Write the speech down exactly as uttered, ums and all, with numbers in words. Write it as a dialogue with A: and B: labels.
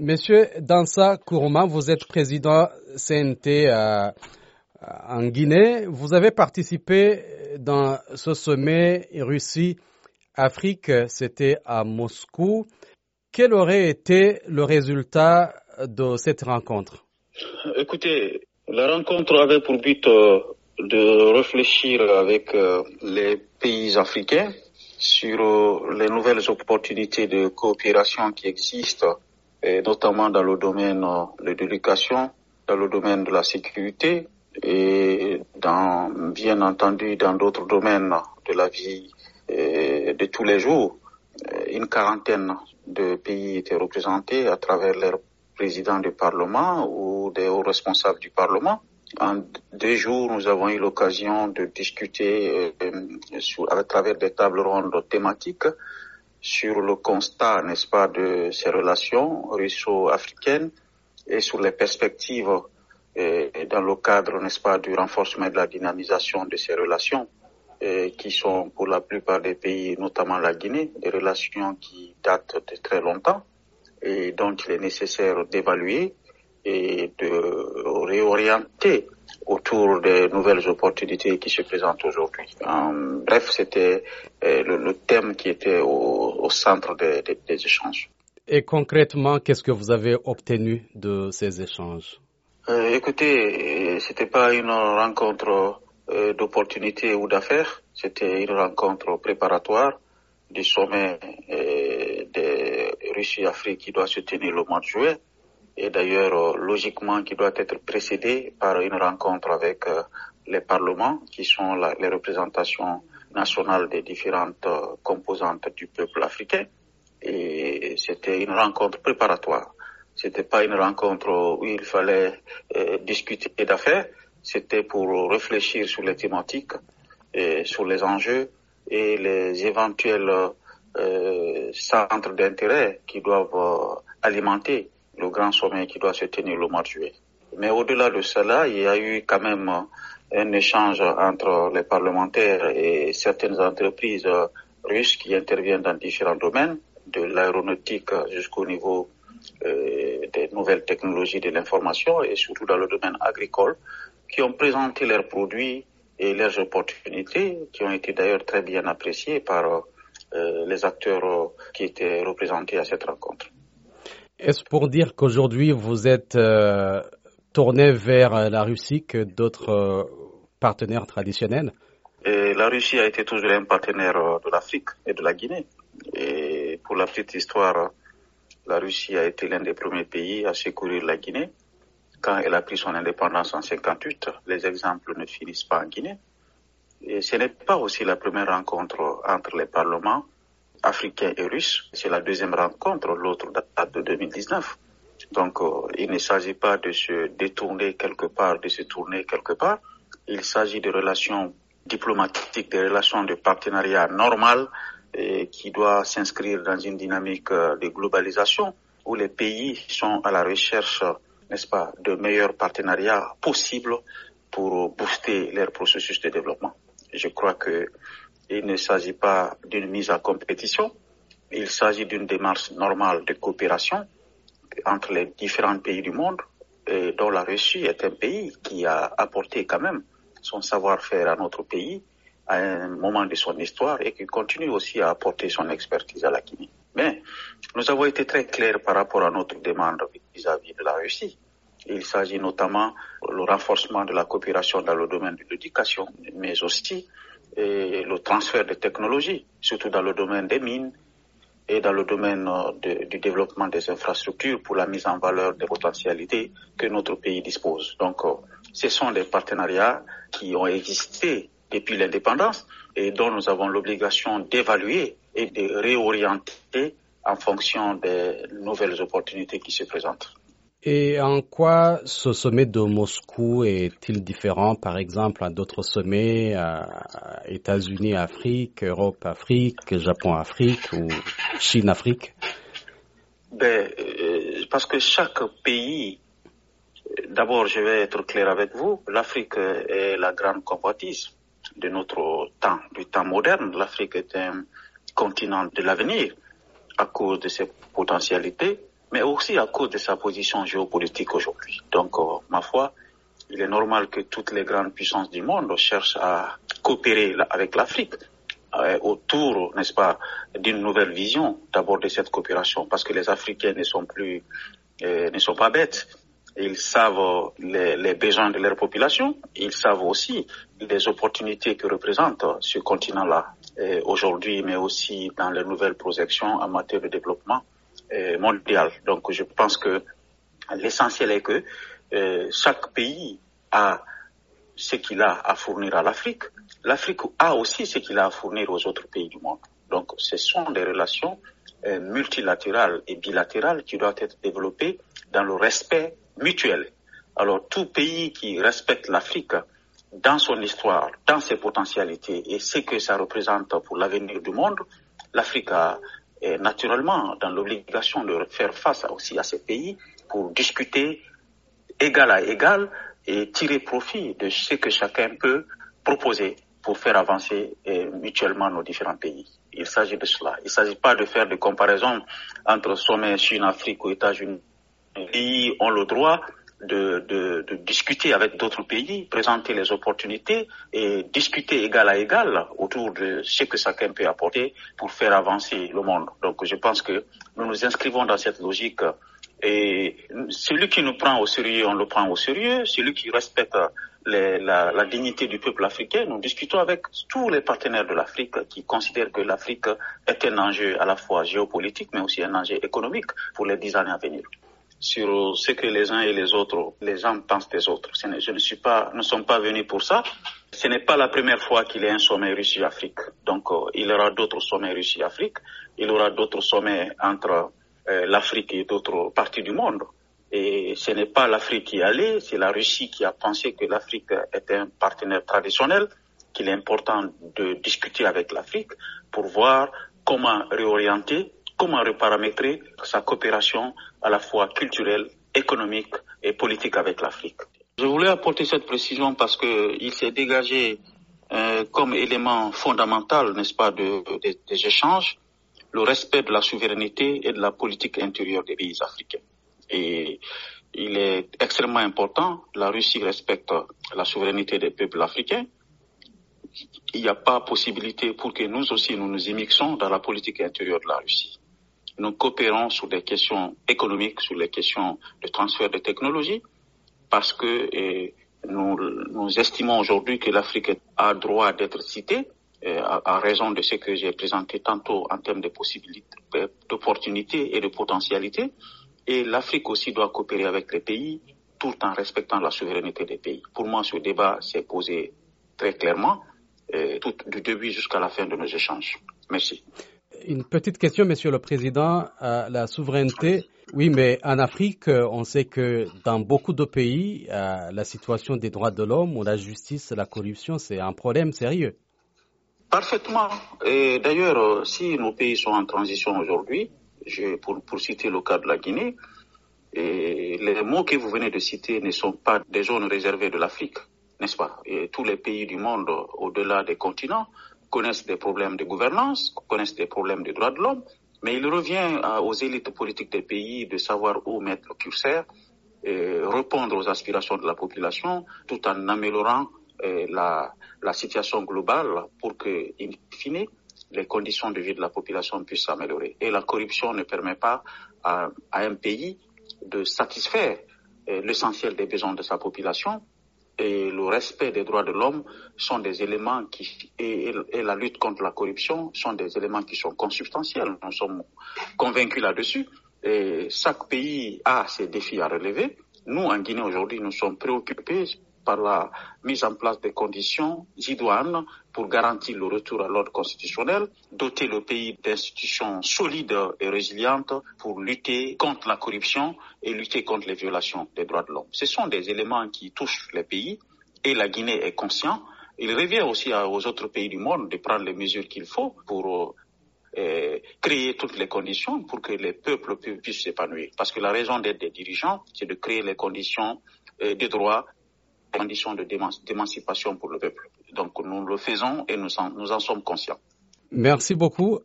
A: Monsieur Dansa Kourouma, vous êtes président C N T euh, en Guinée. Vous avez participé dans ce sommet Russie-Afrique, c'était à Moscou. Quel aurait été le résultat de cette rencontre?
B: Écoutez, la rencontre avait pour but euh, de réfléchir avec euh, les pays africains sur euh, les nouvelles opportunités de coopération qui existent, et notamment dans le domaine euh, de l'éducation, dans le domaine de la sécurité et dans, bien entendu dans d'autres domaines de la vie euh, de tous les jours. Une quarantaine de pays étaient représentés à travers leurs présidents du Parlement ou des hauts responsables du Parlement. En deux jours, nous avons eu l'occasion de discuter euh, sur, à travers des tables rondes thématiques sur le constat, n'est-ce pas, de ces relations russo-africaines et sur les perspectives euh, dans le cadre, n'est-ce pas, du renforcement et de la dynamisation de ces relations euh, qui sont pour la plupart des pays, notamment la Guinée, des relations qui datent de très longtemps et dont il est nécessaire d'évaluer et de réorienter autour des nouvelles opportunités qui se présentent aujourd'hui. Euh, bref, c'était euh, le, le thème qui était au, au centre des, des, des échanges.
A: Et concrètement, qu'est-ce que vous avez obtenu de ces échanges?
B: euh, Écoutez, c'était pas une rencontre euh, d'opportunités ou d'affaires, c'était une rencontre préparatoire du sommet euh, de Russie-Afrique qui doit se tenir le mois de juillet. Et d'ailleurs, logiquement, qui doit être précédé par une rencontre avec euh, les parlements, qui sont la, les représentations nationales des différentes euh, composantes du peuple africain. Et c'était une rencontre préparatoire. C'était pas une rencontre où il fallait euh, discuter d'affaires. C'était pour réfléchir sur les thématiques, et sur les enjeux et les éventuels euh, centres d'intérêt qui doivent euh, alimenter le grand sommet qui doit se tenir le mois de juillet. Mais au-delà de cela, il y a eu quand même un échange entre les parlementaires et certaines entreprises russes qui interviennent dans différents domaines, de l'aéronautique jusqu'au niveau euh, des nouvelles technologies de l'information et surtout dans le domaine agricole, qui ont présenté leurs produits et leurs opportunités, qui ont été d'ailleurs très bien appréciés par euh, les acteurs qui étaient représentés à cette rencontre.
A: Est-ce pour dire qu'aujourd'hui vous êtes euh, tourné vers la Russie que d'autres euh, partenaires traditionnels?
B: Et la Russie a été toujours un partenaire de l'Afrique et de la Guinée. Et pour la petite histoire, la Russie a été l'un des premiers pays à secourir la Guinée quand elle a pris son indépendance en cinquante-huit. Les exemples ne finissent pas en Guinée. Et ce n'est pas aussi la première rencontre entre les parlements africains et russes. C'est la deuxième rencontre, l'autre date de deux mille dix-neuf. Donc, euh, il ne s'agit pas de se détourner quelque part, de se tourner quelque part. Il s'agit de relations diplomatiques, des relations de partenariat normal et qui doit s'inscrire dans une dynamique de globalisation où les pays sont à la recherche, n'est-ce pas, de meilleurs partenariats possibles pour booster leur processus de développement. Je crois que il ne s'agit pas d'une mise en compétition, il s'agit d'une démarche normale de coopération entre les différents pays du monde, et dont la Russie est un pays qui a apporté quand même son savoir-faire à notre pays à un moment de son histoire et qui continue aussi à apporter son expertise à la Guinée. Mais nous avons été très clairs par rapport à notre demande vis-à-vis de la Russie. Il s'agit notamment du renforcement de la coopération dans le domaine de l'éducation, mais aussi et le transfert de technologies, surtout dans le domaine des mines et dans le domaine de, du développement des infrastructures pour la mise en valeur des potentialités que notre pays dispose. Donc, ce sont des partenariats qui ont existé depuis l'indépendance et dont nous avons l'obligation d'évaluer et de réorienter en fonction des nouvelles opportunités qui se présentent.
A: Et en quoi ce sommet de Moscou est-il différent, par exemple, à d'autres sommets, à États-Unis, Afrique, Europe, Afrique, Japon, Afrique ou Chine, Afrique?
B: Ben, euh, parce que chaque pays, d'abord je vais être clair avec vous, l'Afrique est la grande convoitise de notre temps, du temps moderne. L'Afrique est un continent de l'avenir à cause de ses potentialités, mais aussi à cause de sa position géopolitique aujourd'hui. Donc, euh, ma foi, il est normal que toutes les grandes puissances du monde cherchent à coopérer avec l'Afrique euh, autour, n'est-ce pas, d'une nouvelle vision d'abord de cette coopération, parce que les Africains ne sont plus, euh, ne sont pas bêtes. Ils savent les, les besoins de leur population, ils savent aussi les opportunités que représente ce continent-là euh, aujourd'hui, mais aussi dans les nouvelles projections en matière de développement euh, mondial. Donc, je pense que l'essentiel est que euh, chaque pays a ce qu'il a à fournir à l'Afrique. L'Afrique a aussi ce qu'il a à fournir aux autres pays du monde. Donc, ce sont des relations euh, multilatérales et bilatérales qui doivent être développées dans le respect mutuel. Alors, tout pays qui respecte l'Afrique dans son histoire, dans ses potentialités et ce que ça représente pour l'avenir du monde, l'Afrique a est naturellement dans l'obligation de faire face aussi à ces pays pour discuter égal à égal et tirer profit de ce que chacun peut proposer pour faire avancer eh, mutuellement nos différents pays. Il s'agit de cela. Il ne s'agit pas de faire des comparaisons entre sommet Chine-Afrique ou États-Unis. Les pays ont le droit de, de, de discuter avec d'autres pays, présenter les opportunités et discuter égal à égal autour de ce que chacun peut apporter pour faire avancer le monde. Donc je pense que nous nous inscrivons dans cette logique. Et celui qui nous prend au sérieux, on le prend au sérieux. Celui qui respecte les, la, la dignité du peuple africain, nous discutons avec tous les partenaires de l'Afrique qui considèrent que l'Afrique est un enjeu à la fois géopolitique, mais aussi un enjeu économique pour les dix années à venir. Sur ce que les uns et les autres, les gens pensent des autres. Ce je ne suis pas, nous ne sommes pas venus pour ça. Ce n'est pas la première fois qu'il y a un sommet Russie-Afrique. Donc, euh, il y aura d'autres sommets Russie-Afrique. Il y aura d'autres sommets entre euh, l'Afrique et d'autres parties du monde. Et ce n'est pas l'Afrique qui est allée, c'est la Russie qui a pensé que l'Afrique est un partenaire traditionnel, qu'il est important de discuter avec l'Afrique pour voir comment réorienter, comment reparamétrer sa coopération à la fois culturelle, économique et politique avec l'Afrique. Je voulais apporter cette précision parce que il s'est dégagé euh, comme élément fondamental, n'est-ce pas, de, de, des échanges, le respect de la souveraineté et de la politique intérieure des pays africains. Et il est extrêmement important, la Russie respecte la souveraineté des peuples africains. Il n'y a pas possibilité pour que nous aussi nous nous immiscions dans la politique intérieure de la Russie. Nous coopérons sur des questions économiques, sur les questions de transfert de technologies, parce que eh, nous, nous estimons aujourd'hui que l'Afrique a droit d'être citée, eh, à, à raison de ce que j'ai présenté tantôt en termes de possibilités, d'opportunités et de potentialités. Et l'Afrique aussi doit coopérer avec les pays, tout en respectant la souveraineté des pays. Pour moi, ce débat s'est posé très clairement, eh, tout, du début jusqu'à la fin de nos échanges. Merci.
A: Une petite question, Monsieur le Président. Euh, la souveraineté, oui, mais en Afrique, on sait que dans beaucoup de pays, euh, la situation des droits de l'homme ou la justice, la corruption, c'est un problème sérieux.
B: Parfaitement. Et d'ailleurs, si nos pays sont en transition aujourd'hui, je, pour, pour citer le cas de la Guinée, et les mots que vous venez de citer ne sont pas des zones réservées de l'Afrique, n'est-ce pas? Et tous les pays du monde, au-delà des continents, connaissent des problèmes de gouvernance, connaissent des problèmes de droits de l'homme, mais il revient aux élites politiques des pays de savoir où mettre le curseur, et répondre aux aspirations de la population, tout en améliorant eh, la, la situation globale pour que, in fine, les conditions de vie de la population puissent s'améliorer. Et la corruption ne permet pas à, à un pays de satisfaire eh, l'essentiel des besoins de sa population. Et le respect des droits de l'homme sont des éléments qui, et, et la lutte contre la corruption sont des éléments qui sont consubstantiels. Nous sommes convaincus là-dessus. Et chaque pays a ses défis à relever. Nous, en Guinée, aujourd'hui, nous sommes préoccupés par la mise en place des conditions idoines pour garantir le retour à l'ordre constitutionnel, doter le pays d'institutions solides et résilientes pour lutter contre la corruption et lutter contre les violations des droits de l'homme. Ce sont des éléments qui touchent les pays et la Guinée est conscient. Il revient aussi aux autres pays du monde de prendre les mesures qu'il faut pour euh, créer toutes les conditions pour que les peuples puissent s'épanouir. Parce que la raison d'être des dirigeants, c'est de créer les conditions euh, de droit, conditions de d'émancipation pour le peuple. Donc nous le faisons et nous en, nous en sommes conscients.
A: Merci beaucoup.